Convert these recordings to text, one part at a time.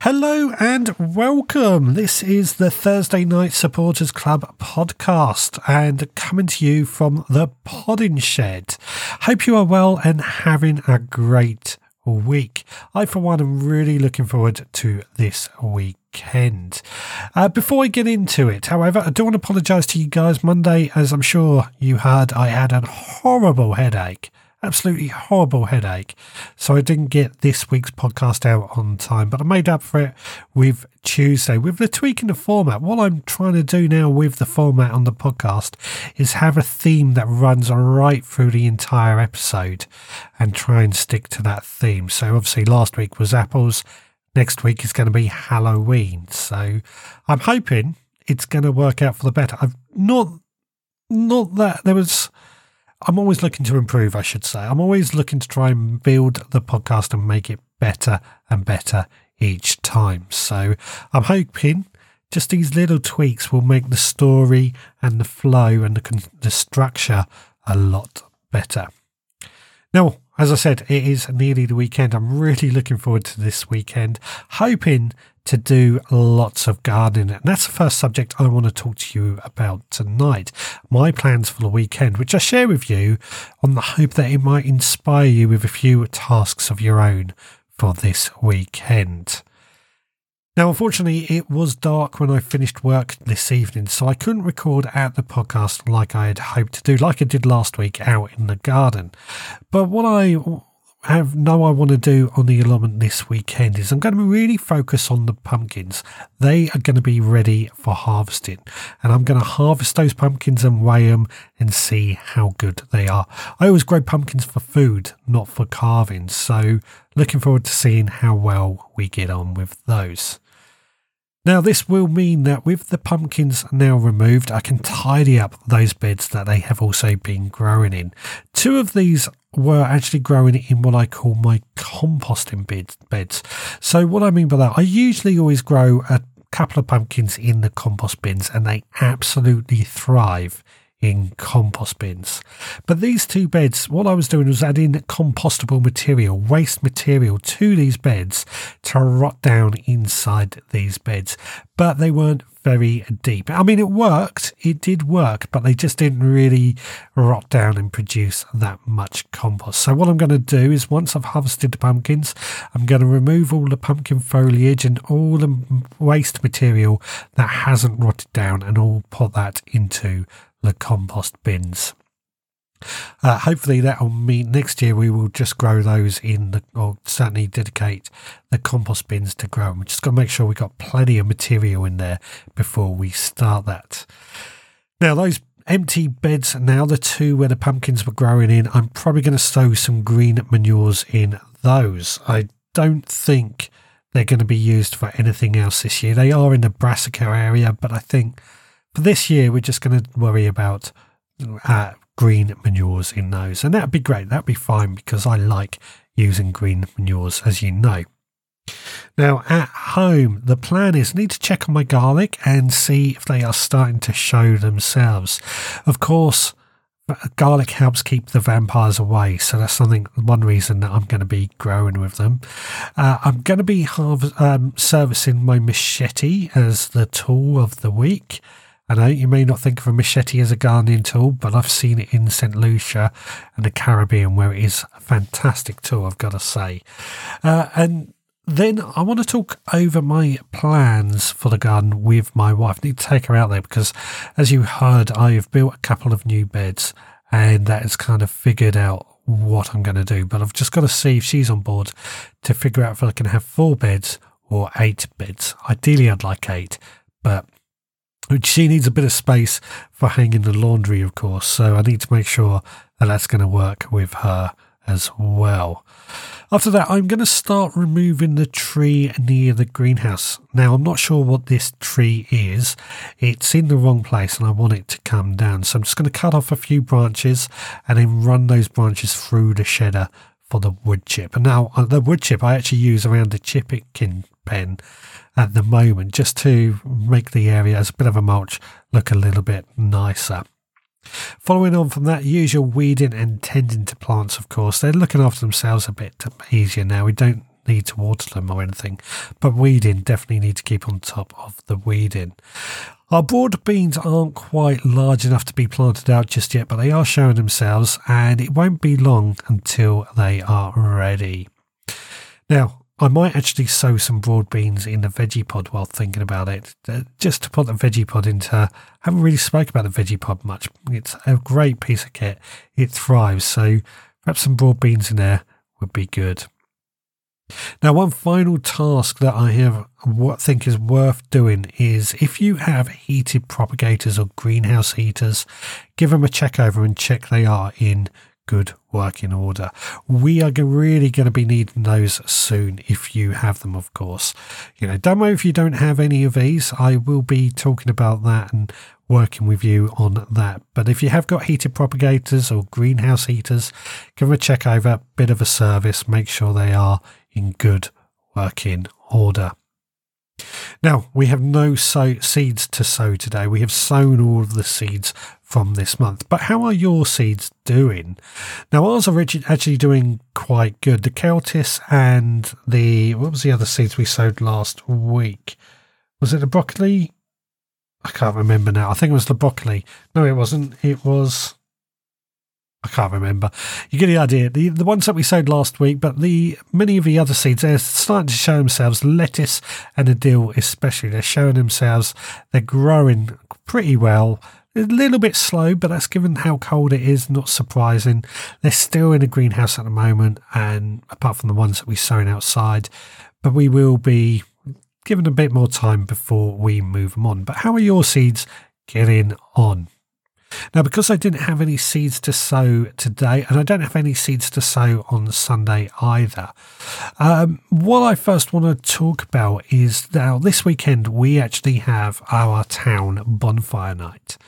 Hello and welcome. This is the Thursday Night Supporters Club podcast and coming to you from the Podding Shed. Hope you are well and having a great week. I, for one, am really looking forward to this weekend. Before I get into it, however, I do want to apologise to you guys. Monday, as I'm sure you heard, I had a horrible headache. Absolutely horrible headache. So I didn't get this week's podcast out on time, but I made up for it with Tuesday. With the tweak in the format, what I'm trying to do now with the format on the podcast is have a theme that runs right through the entire episode and try and stick to that theme. So obviously last week was apples. Next week is going to be Halloween. So I'm hoping it's going to work out for the better. I'm always looking to improve, I should say. I'm always looking to try and build the podcast and make it better and better each time. So I'm hoping just these little tweaks will make the story and the flow and the structure a lot better. Now, as I said, it is nearly the weekend. I'm really looking forward to this weekend, hoping to do lots of gardening. And that's the first subject I want to talk to you about tonight. My plans for the weekend, which I share with you on the hope that it might inspire you with a few tasks of your own for this weekend. Now, unfortunately, it was dark when I finished work this evening, so I couldn't record out the podcast like I had hoped to do, like I did last week out in the garden. But what I want to do on the allotment this weekend is I'm going to really focus on the pumpkins. They are going to be ready for harvesting, and I'm going to harvest those pumpkins and weigh them and see how good they are. I always grow pumpkins for food, not for carving, so looking forward to seeing how well we get on with those. Now, this will mean that with the pumpkins now removed, I can tidy up those beds that they have also been growing in. Two of these were actually growing in what I call my composting beds. So what I mean by that, I usually always grow a couple of pumpkins in the compost bins and they absolutely thrive in compost bins. But these two beds, what I was doing was adding compostable material, waste material to these beds to rot down inside these beds. But they weren't very deep. I mean, it did work, but they just didn't really rot down and produce that much compost. So what I'm going to do is once I've harvested the pumpkins, I'm going to remove all the pumpkin foliage and all the waste material that hasn't rotted down and all put that into the compost bins. Hopefully that will mean next year we will just grow those or certainly dedicate the compost bins to grow them. We just got to make sure we've got plenty of material in there before we start that. Now those empty beds, now the two where the pumpkins were growing in, I'm probably going to sow some green manures in those. I don't think they're going to be used for anything else this year. They are in the brassica area, but I think for this year we're just going to worry about green manures in those, and that'd be great. That'd be fine because I like using green manures, as you know. Now at home, the plan is I need to check on my garlic and see if they are starting to show themselves. Of course, garlic helps keep the vampires away, so that's one reason that I'm going to be growing with them. I'm going to be servicing my machete as the tool of the week. I know you may not think of a machete as a gardening tool, but I've seen it in St. Lucia and the Caribbean where it is a fantastic tool, I've got to say. And then I want to talk over my plans for the garden with my wife. I need to take her out there because, as you heard, I've built a couple of new beds and that has kind of figured out what I'm going to do. But I've just got to see if she's on board to figure out if I can have 4 beds or 8 beds. Ideally, I'd like 8, but she needs a bit of space for hanging the laundry, of course, so I need to make sure that that's going to work with her as well. After that, I'm going to start removing the tree near the greenhouse. Now, I'm not sure what this tree is. It's in the wrong place and I want it to come down. So I'm just going to cut off a few branches and then run those branches through the shedder for the wood chip. And now the wood chip I actually use around the chipping pen at the moment just to make the area as a bit of a mulch look a little bit nicer. Following on from that, usual weeding and tending to plants, of course. They're looking after themselves a bit easier now. We don't need to water them or anything. But weeding, definitely need to keep on top of the weeding. Our broad beans aren't quite large enough to be planted out just yet, but they are showing themselves, and it won't be long until they are ready. Now, I might actually sow some broad beans in the veggie pod while thinking about it, just to put the veggie pod into. I haven't really spoke about the veggie pod much. It's a great piece of kit. It thrives, so perhaps some broad beans in there would be good. Now, one final task that I think is worth doing is if you have heated propagators or greenhouse heaters, give them a check over and check they are in good working order. We are really going to be needing those soon if you have them, of course. Don't worry if you don't have any of these. I will be talking about that and working with you on that. But if you have got heated propagators or greenhouse heaters, give them a check over, bit of a service, make sure they are in good working order. Now, we have no seeds to sow today. We have sown all of the seeds from this month. But how are your seeds doing? Now, ours are actually doing quite good. The Celtis and what was the other seeds we sowed last week? Was it the broccoli? I can't remember now. I think it was the broccoli. No, it wasn't. It was... I can't remember. You get the idea. The ones that we sowed last week, but many of the other seeds, they're starting to show themselves. Lettuce and the dill especially, they're showing themselves. They're growing pretty well. A little bit slow, but that's given how cold it is, not surprising. They're still in a greenhouse at the moment, and apart from the ones that we're sowing outside, but we will be given a bit more time before we move them on. But how are your seeds getting on? Now, because I didn't have any seeds to sow today, and I don't have any seeds to sow on Sunday either, what I first want to talk about is now this weekend we actually have our town bonfire night.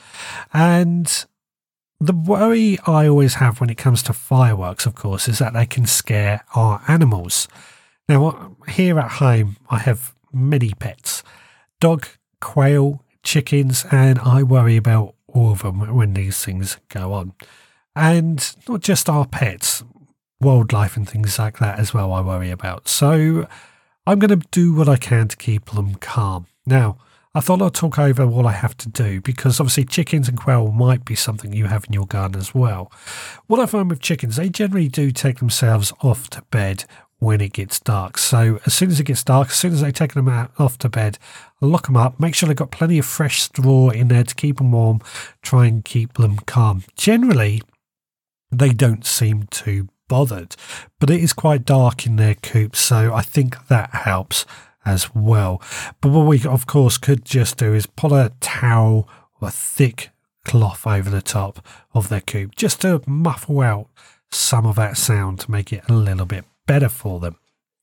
And the worry I always have when it comes to fireworks, of course, is that they can scare our animals. Now, here at home, I have many pets, dog, quail, chickens, and I worry about all of them when these things go on. And not just our pets, wildlife and things like that as well I worry about. So I'm going to do what I can to keep them calm. Now, I thought I'd talk over what I have to do, because obviously chickens and quail might be something you have in your garden as well. What I find with chickens, they generally do take themselves off to bed when it gets dark. So as soon as it gets dark, as soon as they take them off to bed, lock them up, make sure they've got plenty of fresh straw in there to keep them warm, try and keep them calm. Generally, they don't seem too bothered, but it is quite dark in their coop, so I think that helps as well. But what we, of course, could just do is put a towel or a thick cloth over the top of their coop, just to muffle out some of that sound to make it a little bit better for them.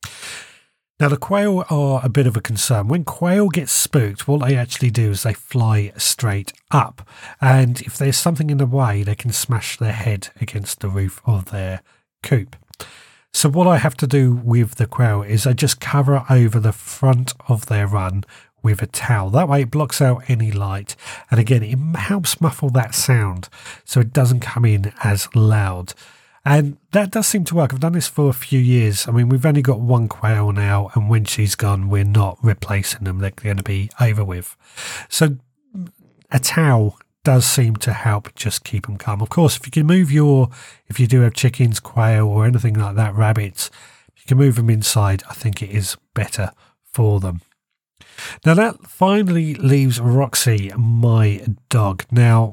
Now, the quail are a bit of a concern. When quail get spooked, what they actually do is they fly straight up. And if there's something in the way, they can smash their head against the roof of their coop. So what I have to do with the quail is I just cover over the front of their run with a towel. That way it blocks out any light. And again, it helps muffle that sound so it doesn't come in as loud. And that does seem to work. I've done this for a few years. I mean, we've only got one quail now, and when she's gone, we're not replacing them. They're going to be over with. So a towel does seem to help just keep them calm. Of course, if you do have chickens, quail, or anything like that, rabbits, if you can move them inside, I think it is better for them. Now, that finally leaves Roxy, my dog. Now,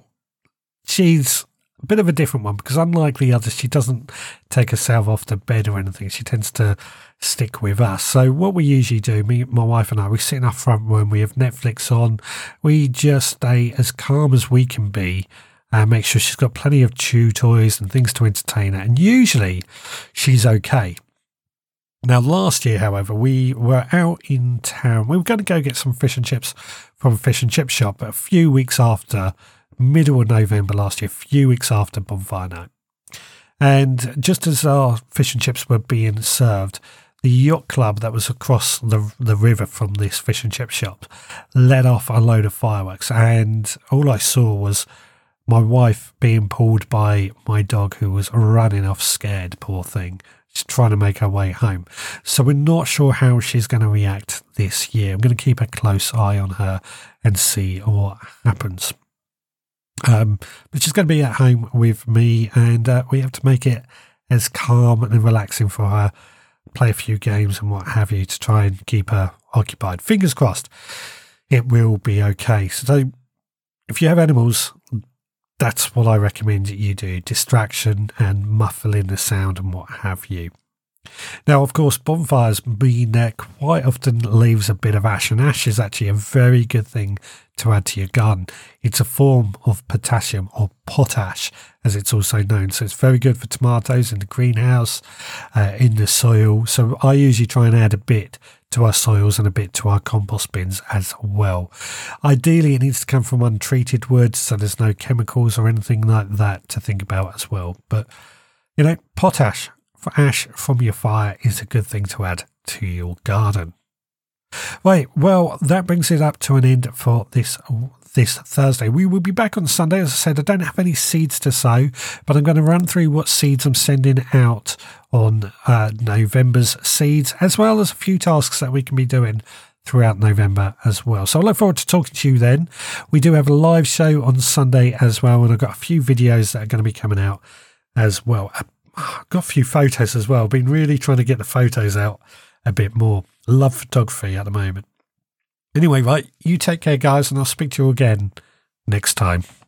she's a bit of a different one, because unlike the others, she doesn't take herself off to bed or anything. She tends to stick with us. So what we usually do, my wife and I, we sit in our front room, we have Netflix on, we just stay as calm as we can be and make sure she's got plenty of chew toys and things to entertain her, and usually she's okay. Now, last year, however, we were out in town. We were going to go get some fish and chips from a fish and chip shop, but a few weeks after, middle of November last year, a few weeks after bonfire night. And just as our fish and chips were being served, the yacht club that was across the river from this fish and chip shop let off a load of fireworks. And all I saw was my wife being pulled by my dog, who was running off scared, poor thing. She's trying to make her way home. So we're not sure how she's going to react this year. I'm going to keep a close eye on her and see what happens. But she's going to be at home with me, and we have to make it as calm and relaxing for her, play a few games and what have you to try and keep her occupied. Fingers crossed it will be okay. So if you have animals, that's what I recommend that you do. Distraction and muffling the sound and what have you. Now, of course, bonfires mean that quite often leaves a bit of ash, and ash is actually a very good thing to add to your garden. It's a form of potassium, or potash, as it's also known. So it's very good for tomatoes in the greenhouse, in the soil. So I usually try and add a bit to our soils and a bit to our compost bins as well. Ideally, it needs to come from untreated wood, so there's no chemicals or anything like that to think about as well. But, potash for ash from your fire is a good thing to add to your garden. Right, well, that brings it up to an end for this Thursday. We will be back on Sunday. As I said, I don't have any seeds to sow, but I'm going to run through what seeds I'm sending out on November's seeds, as well as a few tasks that we can be doing throughout November as well. So I look forward to talking to you then. We do have a live show on Sunday as well, and I've got a few videos that are going to be coming out as well. I've got a few photos as well. Been really trying to get the photos out a bit more. Love photography at the moment. Anyway, right, you take care, guys, and I'll speak to you again next time.